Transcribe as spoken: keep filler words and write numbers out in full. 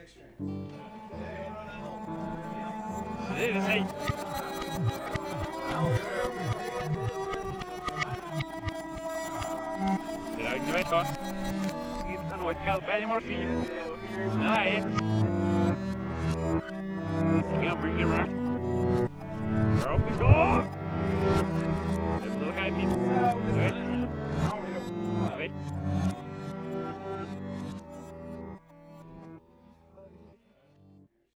Det är det säg. Det är inte vet vad. Inte något kallt, är det morfin? Nej.